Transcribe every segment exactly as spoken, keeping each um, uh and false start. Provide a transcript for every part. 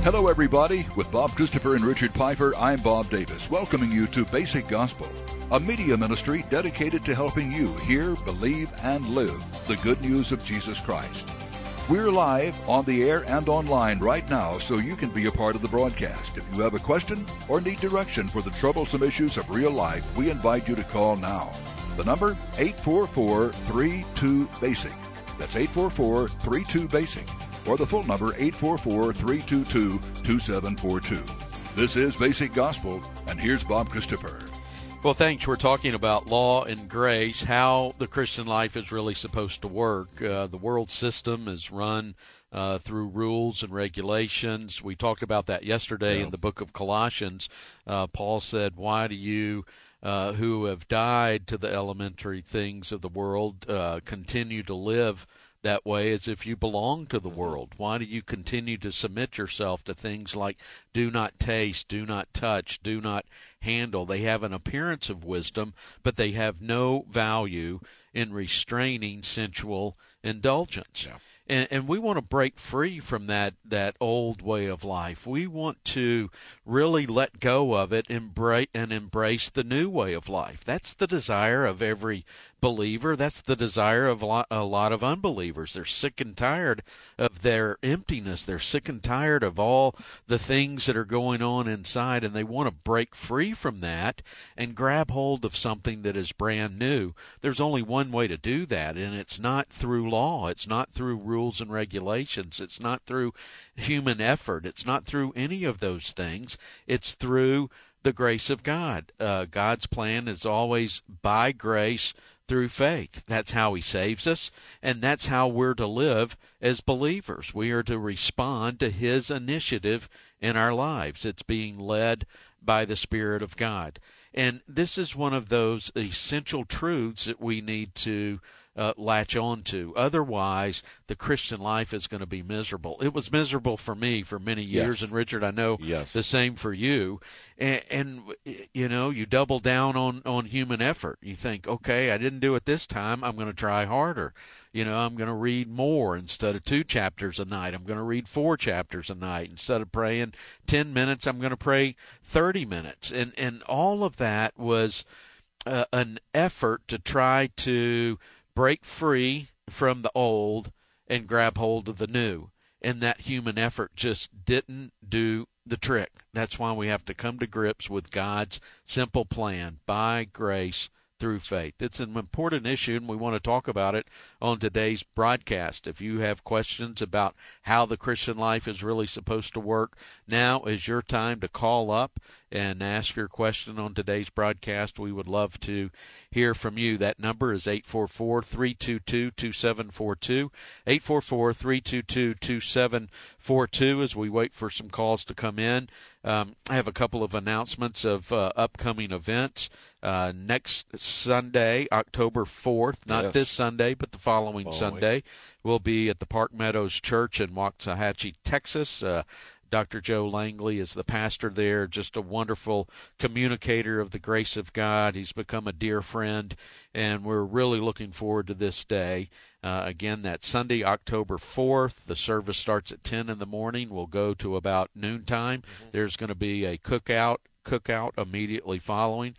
Hello, everybody. With Bob Christopher and Richard Piper, I'm Bob Davis, welcoming you to Basic Gospel, a media ministry dedicated to helping you hear, believe, and live the good news of Jesus Christ. We're live on the air and online right now, so you can be a part of the broadcast. If you have a question or need direction for the troublesome issues of real life, we invite you to call now. The number, eight four four, three two, BASIC. That's eight four four, three two, BASIC. Or the full number, eight four four, three two two, two seven four two. This is Basic Gospel, and here's Bob Christopher. Well, thanks. We're talking about law and grace, how the Christian life is really supposed to work. Uh, the world system is run uh, through rules and regulations. We talked about that yesterday yeah. in the book of Colossians. Uh, Paul said, why do you uh, who have died to the elementary things of the world uh, continue to live that way as if you belong to the world? Why do you continue to submit yourself to things like do not taste, do not touch, do not handle? They have an appearance of wisdom, but they have no value in restraining sensual indulgence. Yeah. And, and we want to break free from that, that old way of life. We want to really let go of it embrace, and embrace the new way of life. That's the desire of every believer. That's the desire of a lot, a lot of unbelievers. They're sick and tired of their emptiness. They're sick and tired of all the things that are going on inside, and they want to break free from that and grab hold of something that is brand new. There's only one way to do that, and it's not through law. It's not through rules and regulations. It's not through human effort. It's not through any of those things. It's through the grace of God. Uh, God's plan is always by grace through faith. That's how he saves us, and that's how we're to live as believers. We are to respond to his initiative in our lives. It's being led by the Spirit of God. And this is one of those essential truths that we need to uh, latch on to. Otherwise, the Christian life is going to be miserable. It was miserable for me for many years, yes. and Richard, I know yes. the same for you. And, and, you know, you double down on, on human effort. You think, okay, I didn't do it this time. I'm going to try harder. You know, I'm going to read more instead of two chapters a night. I'm going to read four chapters a night. Instead of praying ten minutes, I'm going to pray thirty minutes. And, and all of that was uh, an effort to try to break free from the old and grab hold of the new. And that human effort just didn't do the trick. That's why we have to come to grips with God's simple plan, by grace through faith. It's an important issue, and we want to talk about it on today's broadcast. If you have questions about how the Christian life is really supposed to work, now is your time to call up and ask your question on today's broadcast. We would love to hear from you. That number is eight four four, three two two, two seven four two, eight four four, three two two, two seven four two, as we wait for some calls to come in. Um, I have a couple of announcements of uh, upcoming events. Uh, next Sunday, October fourth, not yes. this Sunday, but the following, following Sunday, we'll be at the Park Meadows Church in Waxahachie, Texas. Uh, Doctor Joe Langley is the pastor there, just a wonderful communicator of the grace of God. He's become a dear friend, and we're really looking forward to this day. Uh, again, that's Sunday, October fourth. The service starts at ten in the morning. We'll go to about noontime. Mm-hmm. There's going to be a cookout. cookout immediately following.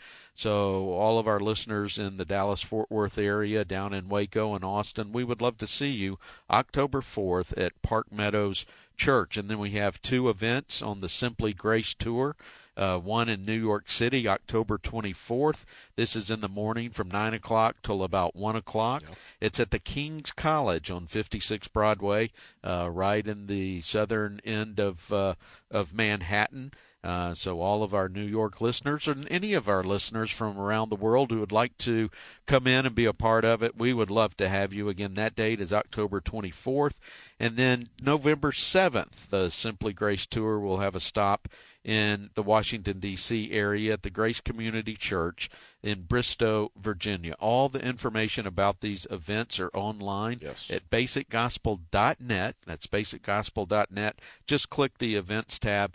So all of our listeners in the Dallas-Fort Worth area, down in Waco and Austin, we would love to see you October fourth at Park Meadows Church. And then we have two events on the Simply Grace Tour. Uh, one in New York City, October twenty-fourth. This is in the morning from nine o'clock till about one o'clock. Yep. It's at the King's College on fifty-six Broadway, uh, right in the southern end of uh, of Manhattan. Uh, so all of our New York listeners and any of our listeners from around the world who would like to come in and be a part of it, we would love to have you. Again, that date is October twenty-fourth. And then November seventh, the Simply Grace Tour will have a stop in the Washington, D C area at the Grace Community Church in Bristow, Virginia. All the information about these events are online yes. at basic gospel dot net. That's basic gospel dot net. Just click the events tab.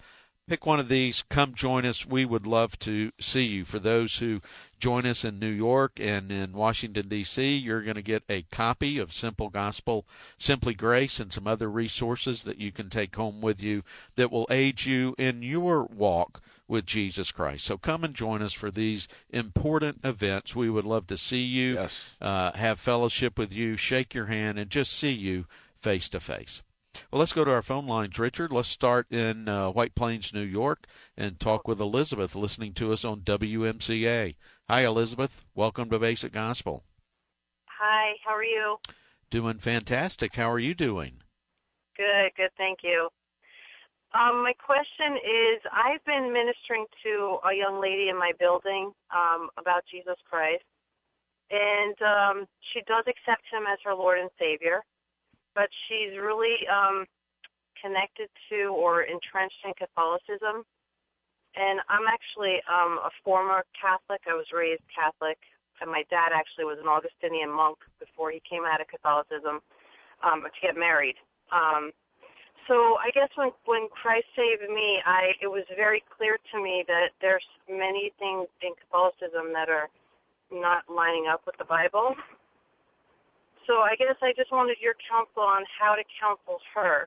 Pick one of these. Come join us. We would love to see you. For those who join us in New York and in Washington, D C, you're going to get a copy of Simple Gospel, Simply Grace, and some other resources that you can take home with you that will aid you in your walk with Jesus Christ. So come and join us for these important events. We would love to see you, Yes. uh, have fellowship with you, shake your hand, and just see you face to face. Well, let's go to our phone lines, Richard. Let's start in uh, White Plains, New York, and talk with Elizabeth, listening to us on W M C A. Hi, Elizabeth. Welcome to Basic Gospel. Hi, how are you? Doing fantastic. How are you doing? Good, good, thank you. Um, my question is, I've been ministering to a young lady in my building um, about Jesus Christ, and um, she does accept him as her Lord and Savior, but she's really um, connected to or entrenched in Catholicism. And I'm actually um, a former Catholic. I was raised Catholic, and my dad actually was an Augustinian monk before he came out of Catholicism um, to get married. Um, so I guess when, when Christ saved me, I it was very clear to me that there's many things in Catholicism that are not lining up with the Bible. So I guess I just wanted your counsel on how to counsel her.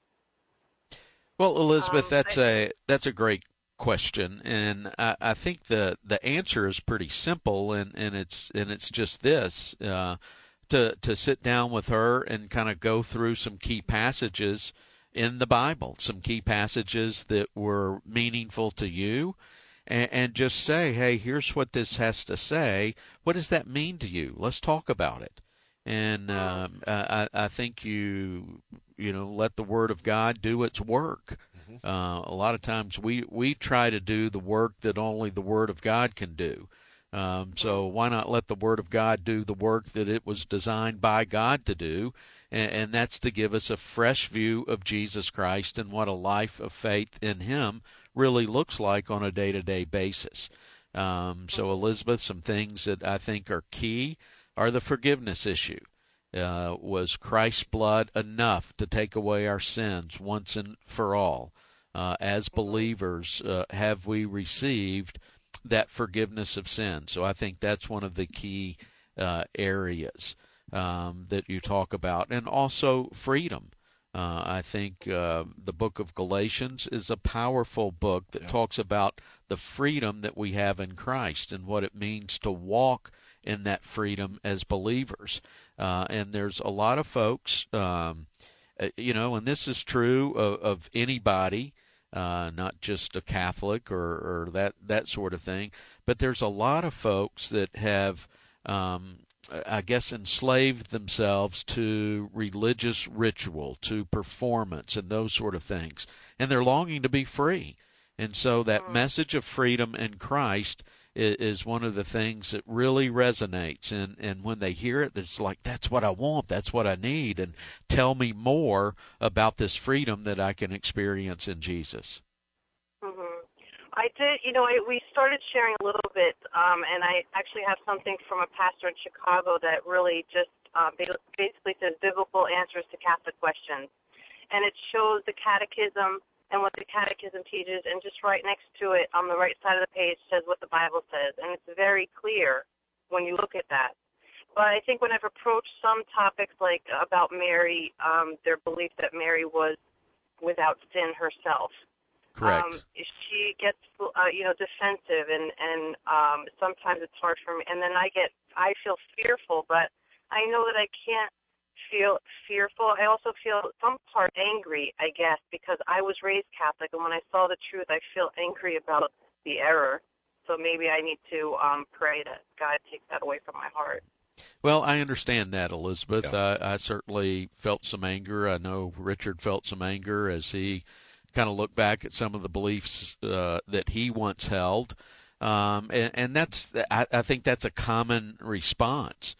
Well, Elizabeth, Um, that's I, a that's a great question, and I, I think the the answer is pretty simple, and, and it's and it's just this: uh, to to sit down with her and kind of go through some key passages in the Bible, some key passages that were meaningful to you, and, and just say, hey, here's what this has to say. What does that mean to you? Let's talk about it. And um, I, I think you, you know, let the Word of God do its work. Mm-hmm. Uh, a lot of times we, we try to do the work that only the Word of God can do. Um, so why not let the Word of God do the work that it was designed by God to do, and, and that's to give us a fresh view of Jesus Christ and what a life of faith in Him really looks like on a day-to-day basis. Um, so, Elizabeth, some things that I think are key are the forgiveness issue. Uh, was Christ's blood enough to take away our sins once and for all? Uh, as believers, uh, have we received that forgiveness of sin? So I think that's one of the key uh, areas um, that you talk about. And also freedom. Uh, I think uh, the book of Galatians is a powerful book that yeah. talks about the freedom that we have in Christ and what it means to walk in that freedom as believers. Uh, and there's a lot of folks, um, you know, and this is true of, of anybody, uh, not just a Catholic or, or that, that sort of thing, but there's a lot of folks that have, um, I guess, enslaved themselves to religious ritual, to performance and those sort of things, and they're longing to be free. And so that message of freedom in Christ is one of the things that really resonates, and, and when they hear it, it's like, that's what I want, that's what I need, and tell me more about this freedom that I can experience in Jesus. Mm-hmm. I did, you know, I, we started sharing a little bit, um, and I actually have something from a pastor in Chicago that really just uh, basically says biblical answers to Catholic questions, and it shows the catechism and what the catechism teaches, and just right next to it on the right side of the page says what the Bible says, and it's very clear when you look at that. But I think when I've approached some topics like about Mary, um, their belief that Mary was without sin herself, correct. Um, she gets, uh, you know, defensive, and and um, sometimes it's hard for me. And then I get, I feel fearful, but I know that I can't feel fearful. I also feel some part angry, I guess, because I was raised Catholic, and when I saw the truth, I feel angry about the error. So maybe I need to um, pray that God takes that away from my heart. Well, I understand that, Elizabeth. Yeah. I, I certainly felt some anger. I know Richard felt some anger as he kind of looked back at some of the beliefs uh, that he once held. Um, and, and that's, I, I think that's a common response.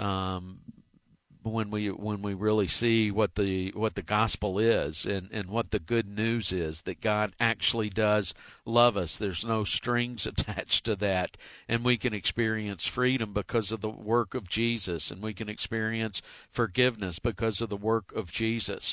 Um, when we when we really see what the what the gospel is and, and what the good news is, that God actually does love us. There's no strings attached to that, and we can experience freedom because of the work of Jesus, and we can experience forgiveness because of the work of Jesus.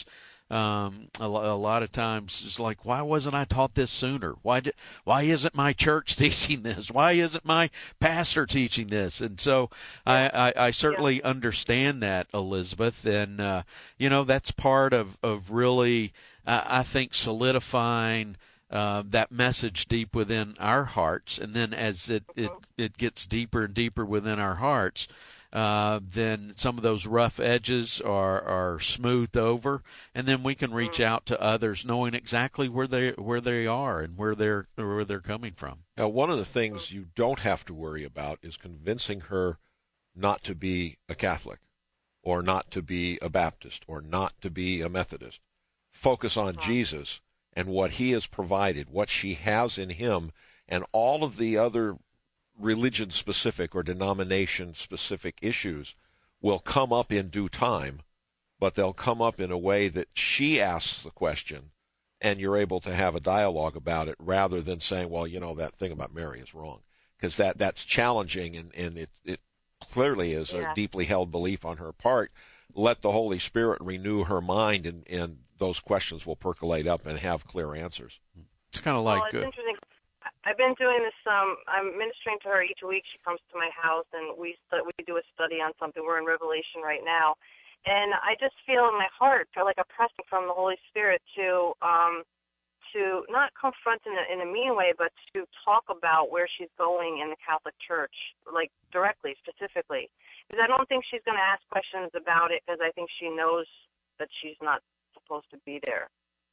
Um, a, lo- a lot of times it's like, why wasn't I taught this sooner? Why did, why isn't my church teaching this? Why isn't my pastor teaching this? And so Yeah. I, I, I certainly Yeah. understand that, Elizabeth. And, uh, you know, that's part of, of really, uh, I think, solidifying uh, that message deep within our hearts. And then as it, it, it gets deeper and deeper within our hearts, uh, then some of those rough edges are, are smoothed over, and then we can reach out to others, knowing exactly where they where they are and where they're where they're coming from. Now, one of the things you don't have to worry about is convincing her not to be a Catholic, or not to be a Baptist, or not to be a Methodist. Focus on Jesus and what he has provided, what she has in him, and all of the other religion-specific or denomination-specific issues will come up in due time, but they'll come up in a way that she asks the question, and you're able to have a dialogue about it rather than saying, well, you know, that thing about Mary is wrong, because that, that's challenging, and, and it, it clearly is Yeah. a deeply held belief on her part. Let the Holy Spirit renew her mind, and, and those questions will percolate up and have clear answers. It's kind of Well, like it's uh, interesting. I've been doing this. Um, I'm ministering to her each week. She comes to my house, and we stu- we do a study on something. We're in Revelation right now, and I just feel in my heart, feel like a pressing from the Holy Spirit to um, to not confront in a, in a mean way, but to talk about where she's going in the Catholic Church, like directly, specifically. Because I don't think she's going to ask questions about it, because I think she knows that she's not supposed to be there.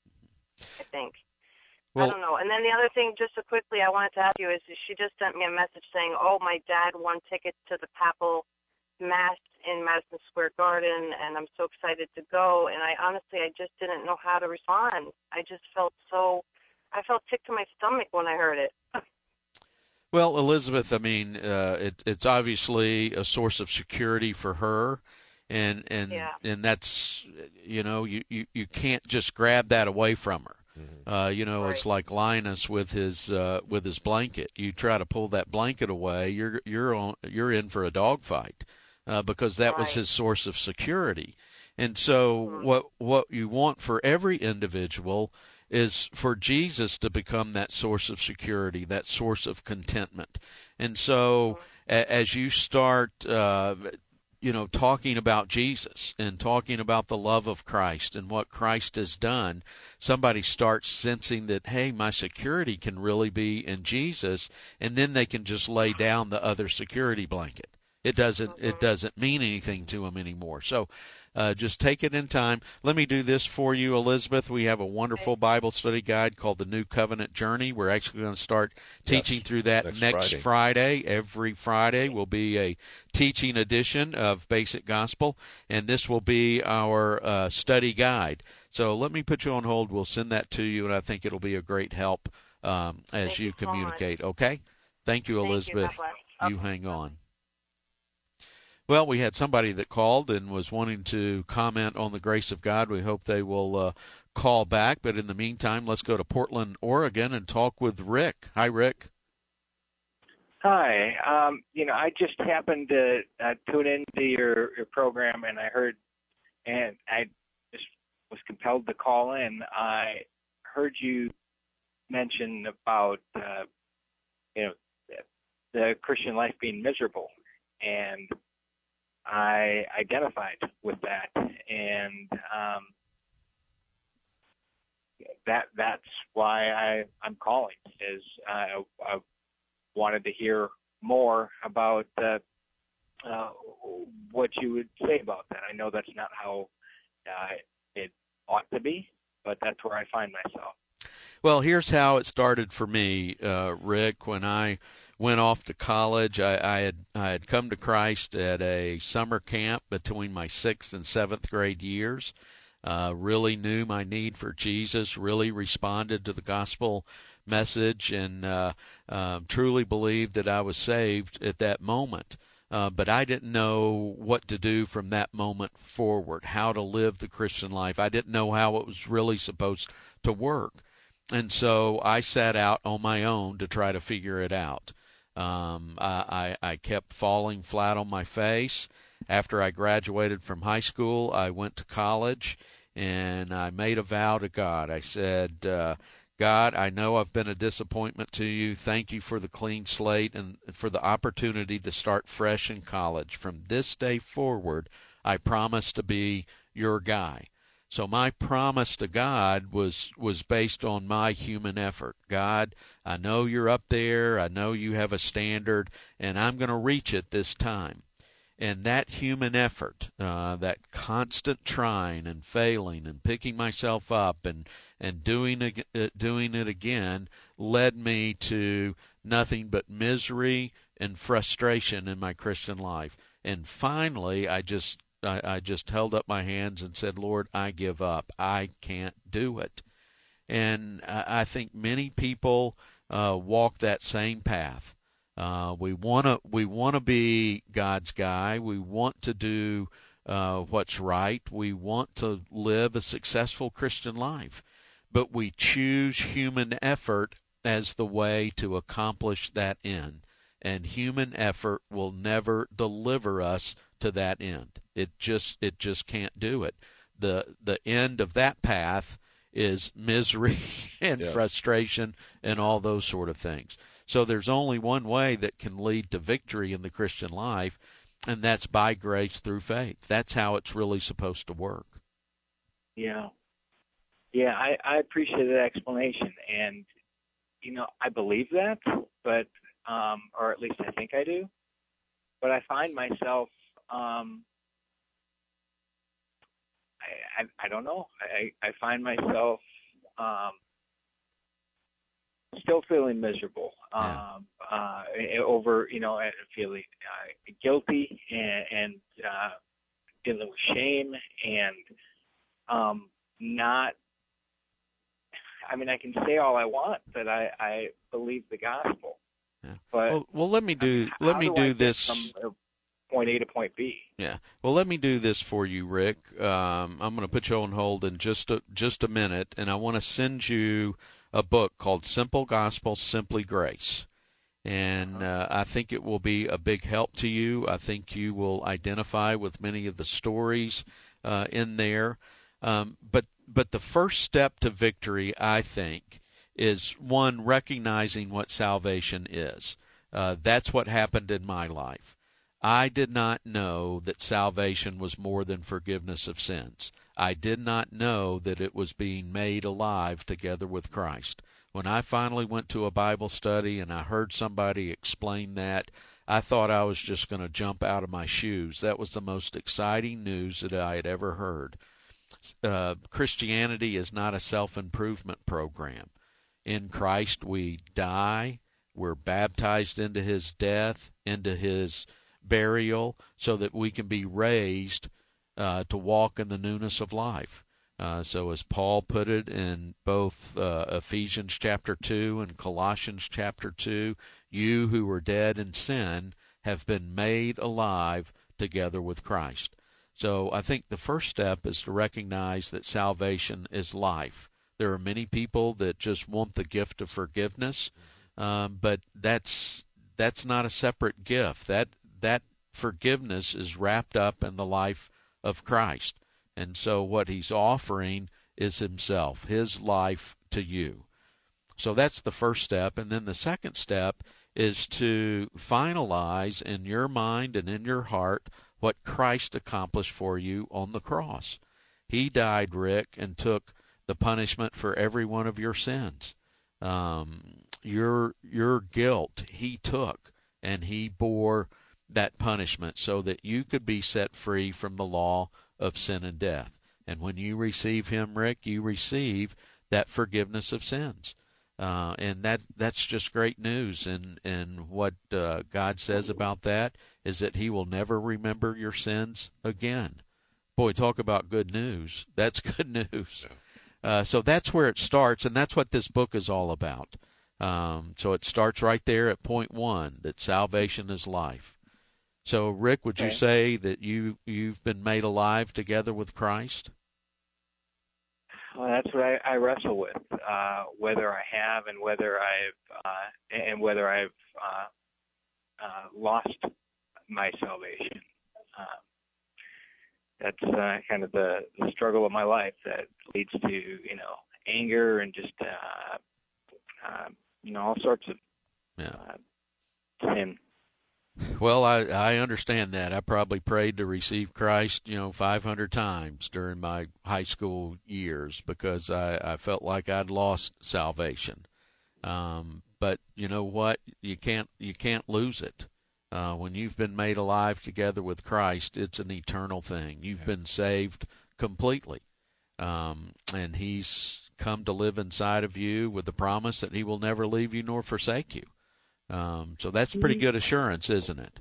I think. well, I don't know. And then the other thing, just so quickly, I wanted to ask you is she just sent me a message saying, oh, my dad won tickets to the Papal Mass in Madison Square Garden, and I'm so excited to go. And I honestly, I just didn't know how to respond. I just felt so, I felt sick to my stomach when I heard it. Well, Elizabeth, I mean, uh, it, it's obviously a source of security for her, and and Yeah. and that's, you know, you, you, you can't just grab that away from her. Mm-hmm. Uh, you know, Right. it's like Linus with his uh, with his blanket. You try to pull that blanket away, you're you're on, you're in for a dogfight, uh, because that was Right. his source of security. And so, Mhm. what what you want for every individual is for Jesus to become that source of security, that source of contentment. And so, a- as you start, uh, you know, talking about Jesus and talking about the love of Christ and what Christ has done, somebody starts sensing that, hey, my security can really be in Jesus, and then they can just lay down the other security blanket. It doesn't it doesn't mean anything to them anymore. So uh, just take it in time. Let me do this for you, Elizabeth. We have a wonderful Bible study guide called The New Covenant Journey. We're actually going to start teaching Yes, through that next next Friday. Friday. Every Friday will be a teaching edition of Basic Gospel, and this will be our uh, study guide. So let me put you on hold. We'll send that to you, and I think it'll be a great help um, as Thank you you so much. communicate. Okay? Thank you, Thank you. Elizabeth. God bless. You Okay. hang on. Well, we had somebody that called and was wanting to comment on the grace of God. We hope they will uh, call back. But in the meantime, let's go to Portland, Oregon, and talk with Rick. Hi, Rick. Hi. Um, you know, I just happened to uh, tune into your, your program, and I heard, and I just was compelled to call in. I heard you mention about, uh, you know, the Christian life being miserable, and I identified with that, and um, that that's why I, I'm calling, is I, I wanted to hear more about uh, uh, what you would say about that. I know that's not how uh, it ought to be, but that's where I find myself. Well, here's how it started for me, uh, Rick. When I went off to college, I, I had I had come to Christ at a summer camp between my sixth and seventh grade years. Uh, really knew my need for Jesus. Really responded to the gospel message, and uh, uh, truly believed that I was saved at that moment. Uh, but I didn't know what to do from that moment forward, how to live the Christian life. I didn't know how it was really supposed to work. And so I set out on my own to try to figure it out. Um, I, I, I kept falling flat on my face. After I graduated from high school, I went to college, and I made a vow to God. I said, uh, God, I know I've been a disappointment to you. Thank you for the clean slate and for the opportunity to start fresh in college. From this day forward, I promise to be your guy. So my promise to God was was based on my human effort. God, I know you're up there. I know you have a standard, and I'm going to reach it this time. And that human effort, uh, that constant trying and failing and picking myself up and and doing it, doing it again, led me to nothing but misery and frustration in my Christian life. And finally, I just I, I just held up my hands and said, Lord, I give up. I can't do it. And I, I think many people uh, walk that same path. Uh, we want to we want to be God's guy. We want to do uh, what's right. We want to live a successful Christian life, but we choose human effort as the way to accomplish that end. And human effort will never deliver us to that end. It just it just can't do it. The the end of that path is misery and yes. frustration and all those sort of things. So there's only one way that can lead to victory in the Christian life, and that's by grace through faith. That's how it's really supposed to work. Yeah. Yeah, I, I appreciate that explanation. And, you know, I believe that, but, um, or at least I think I do. But I find myself, um, I, I, I don't know. I, I find myself, um, still feeling miserable, Yeah. um, uh, over, you know, feeling uh, guilty and, and uh, dealing with shame and um, not, I mean, I can say all I want that I, I believe the gospel. Yeah. But well, well, let me do I mean, let how me do, do I get this from point A to point B. Yeah. Well, let me do this for you, Rick. Um, I'm going to put you on hold in just a, just a minute, and I want to send you a book called Simple Gospel, Simply Grace. And uh, I think it will be a big help to you. I think you will identify with many of the stories uh, in there. Um, but but the first step to victory, I think, is, one, recognizing what salvation is. Uh, that's what happened in my life. I did not know that salvation was more than forgiveness of sins. I did not know that it was being made alive together with Christ. When I finally went to a Bible study and I heard somebody explain that, I thought I was just going to jump out of my shoes. That was the most exciting news that I had ever heard. Uh, Christianity is not a self-improvement program. In Christ we die, we're baptized into his death, into his burial, so that we can be raised uh, to walk in the newness of life. Uh, so as Paul put it in both uh, Ephesians chapter two and Colossians chapter two, you who were dead in sin have been made alive together with Christ. So I think the first step is to recognize that salvation is life. There are many people that just want the gift of forgiveness, um, but that's that's not a separate gift. That that forgiveness is wrapped up in the life of Christ. And so what he's offering is himself, his life to you. So that's the first step. And then the second step is to finalize in your mind and in your heart what Christ accomplished for you on the cross. He died, Rick, and took the punishment for every one of your sins. Um, your your guilt he took, and he bore that punishment so that you could be set free from the law of sin and death. And when you receive him, Rick, you receive that forgiveness of sins. Uh, and that that's just great news. And, and what uh, God says about that is that he will never remember your sins again. Boy, talk about good news. That's good news. Uh, so that's where it starts, and that's what this book is all about. Um, so it starts right there at point one, that salvation is life. So, Rick, would Okay. you say that you, you've been made alive together with Christ? Well, that's what I, I wrestle with, uh, whether I have and whether I've uh, and whether I've uh, uh, lost my salvation. Uh, that's uh, kind of the, the struggle of my life that leads to, you know, anger and just, uh, uh, you know, all sorts of yeah. uh, sin. Well, I, I understand that. I probably prayed to receive Christ, you know, five hundred times during my high school years because I, I felt like I'd lost salvation. Um, but you know what? You can't you can't lose it. Uh, when you've been made alive together with Christ, it's an eternal thing. You've yeah. been saved completely, um, and He's come to live inside of you with the promise that He will never leave you nor forsake you. Um, so that's pretty good assurance, isn't it?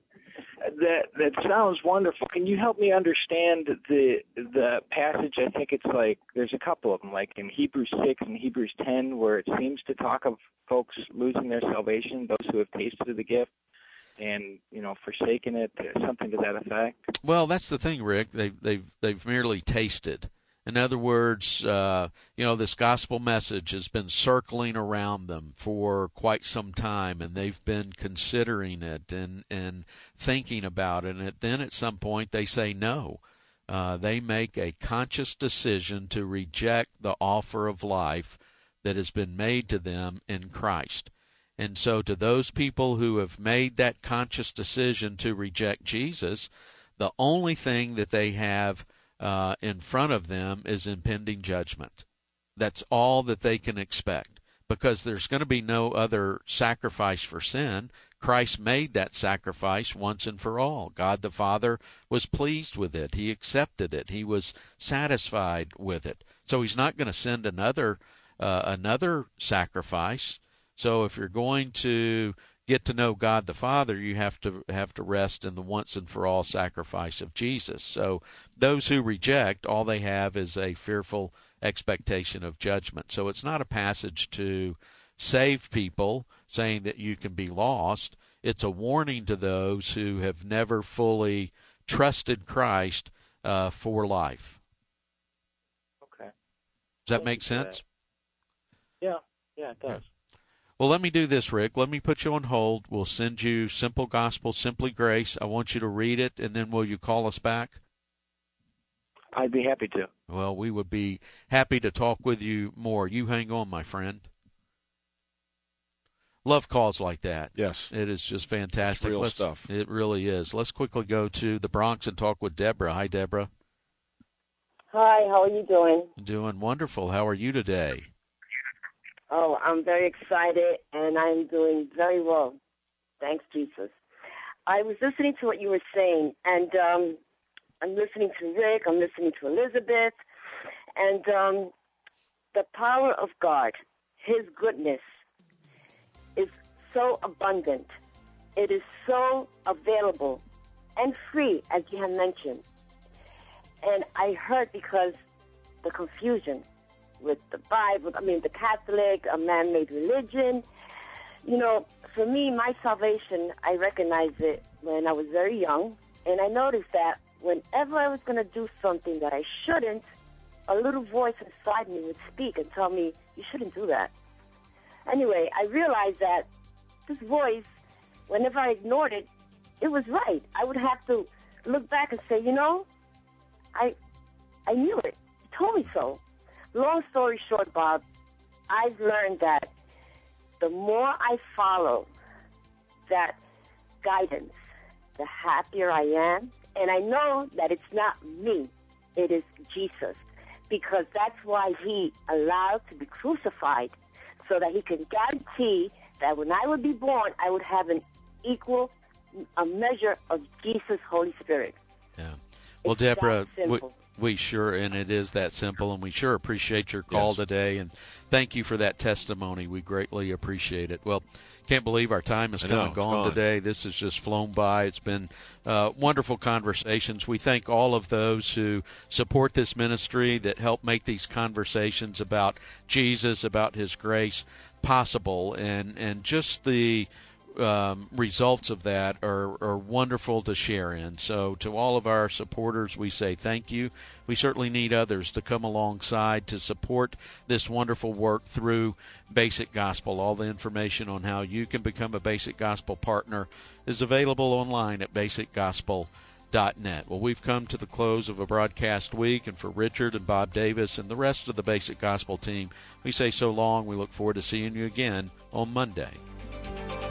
That that sounds wonderful. Can you help me understand the the passage? I think it's like there's a couple of them, like in Hebrews six and Hebrews ten, where it seems to talk of folks losing their salvation, those who have tasted of the gift and, you know, forsaken it, something to that effect. Well, that's the thing, Rick. They've they've they've merely tasted. In other words, uh, you know, this gospel message has been circling around them for quite some time, and they've been considering it and, and thinking about it. And then at some point they say no. Uh, they make a conscious decision to reject the offer of life that has been made to them in Christ. And so to those people who have made that conscious decision to reject Jesus, the only thing that they have Uh, in front of them is impending judgment. That's all that they can expect because there's going to be no other sacrifice for sin. Christ made that sacrifice once and for all. God the Father was pleased with it. He accepted it. He was satisfied with it. So He's not going to send another uh, another sacrifice. So if you're going to get to know God the Father, you have to have to rest in the once and for all sacrifice of Jesus. So those who reject, all they have is a fearful expectation of judgment. So it's not a passage to save people saying that you can be lost. It's a warning to those who have never fully trusted Christ uh, for life. Okay. Does that make sense? Yeah, yeah, it does. Yeah. Well, let me do this, Rick. Let me put you on hold. We'll send you Simple Gospel, Simply Grace. I want you to read it, and then will you call us back? I'd be happy to. Well, we would be happy to talk with you more. You hang on, my friend. Love calls like that. Yes. It is just fantastic. It's real Let's, stuff. It really is. Let's quickly go to the Bronx and talk with Deborah. Hi, Deborah. Hi, how are you doing? Doing wonderful. How are you today? Oh, I'm very excited, and I'm doing very well. Thanks, Jesus. I was listening to what you were saying, and um, I'm listening to Rick, I'm listening to Elizabeth, and um, the power of God, His goodness, is so abundant. It is so available and free, as you have mentioned. And I heard because the confusion with the Bible, I mean, the Catholic, a man-made religion. You know, for me, my salvation, I recognized it when I was very young, and I noticed that whenever I was going to do something that I shouldn't, a little voice inside me would speak and tell me, you shouldn't do that. Anyway, I realized that this voice, whenever I ignored it, it was right. I would have to look back and say, you know, I, I knew it. You told me so. Long story short, Bob, I've learned that the more I follow that guidance, the happier I am. And I know that it's not me, it is Jesus, because that's why He allowed to be crucified, so that He can guarantee that when I would be born, I would have an equal a measure of Jesus' Holy Spirit. Yeah. Well, It's Deborah, that we, simple. we sure, and it is that simple, and we sure appreciate your call Yes. today, and thank you for that testimony. We greatly appreciate it. Well, can't believe our time has I come know, and it's gone gone. today. This has just flown by. It's been uh, wonderful conversations. We thank all of those who support this ministry, that help make these conversations about Jesus, about His grace possible, and, and just the Um, results of that are, are wonderful to share in. So to all of our supporters, we say thank you. We certainly need others to come alongside to support this wonderful work through Basic Gospel. All the information on how you can become a Basic Gospel partner is available online at basic gospel dot net. Well, we've come to the close of a broadcast week, and for Richard and Bob Davis and the rest of the Basic Gospel team, we say so long. We look forward to seeing you again on Monday.